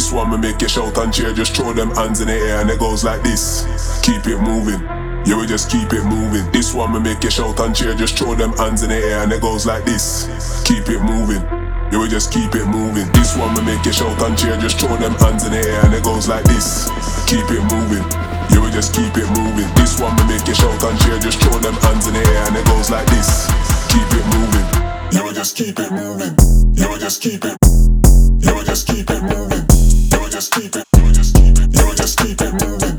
This one will make you shout and cheer. Just throw them hands in the air and it goes like this. Keep it moving. Yeah, we just keep it moving. This one will make you shout and cheer. Just throw them hands in the air and it goes like this. Keep it moving. Yeah, we just keep it moving. This one will make you shout and cheer. Just throw them hands in the air and it goes like this. Keep it moving. Yeah, we just keep it moving. This one will make you shout and cheer. Just throw them hands in the air and it goes like this. Keep it moving. Yeah, we just keep it moving. Yeah, we just keep it. Yeah, we just keep it moving. Yeah, we just keep it. Yeah, we just keep it. Yeah, we just keep it moving.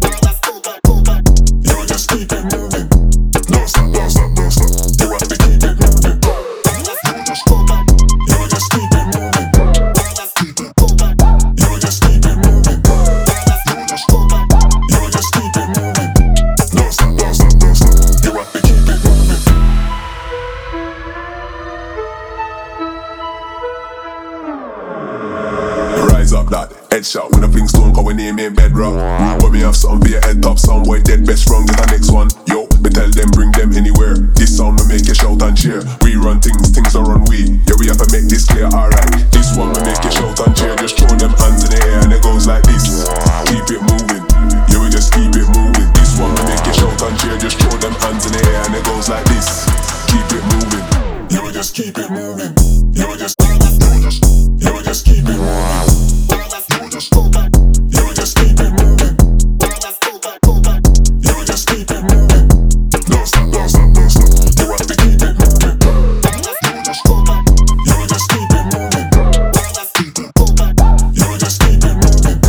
Yeah, we just keep it moving. Don't stop, don't stop, don't stop. You have to keep it moving. Yeah, we just keep it. Yeah, we just keep it moving. Yeah, we just keep it moving. Yeah, we just keep it moving. Don't stop, don't stop, don't stop. You have to keep it moving. Rise up that headshot when the things don't go when name ain't bedrock. But me have something for your head top sound boy dead best wrong get the next one. Yo, me tell them bring them anywhere. This sound will make you shout and cheer. We run things, things are run we. Yeah, we have to make this clear, alright. This one will make you shout and cheer. Just throw them hands in the air and it goes like this. Keep it moving. Yeah, we just keep it moving. This one will make you shout and cheer. Just throw them hands in the air and it goes like this. Keep it moving. Yeah, we just keep it moving. Yeah, we just yeah, we just keep it moving. Yeah, we just keep it moving. Yeah, we just keep it moving. Don't stop, don't stop, don't stop. You have to keep it moving. Yeah, we just keep it moving. Yeah, we just keep it moving.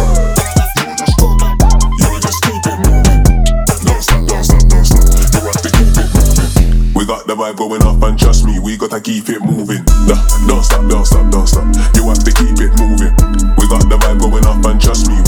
Yeah, we just keep it moving. Don't stop, don't stop, don't stop. You have to keep it moving. We got the vibe going up and trust me, we gotta keep it moving. Nah, don't stop, don't stop, don't stop. You have to keep it moving. We got the vibe going up and trust me,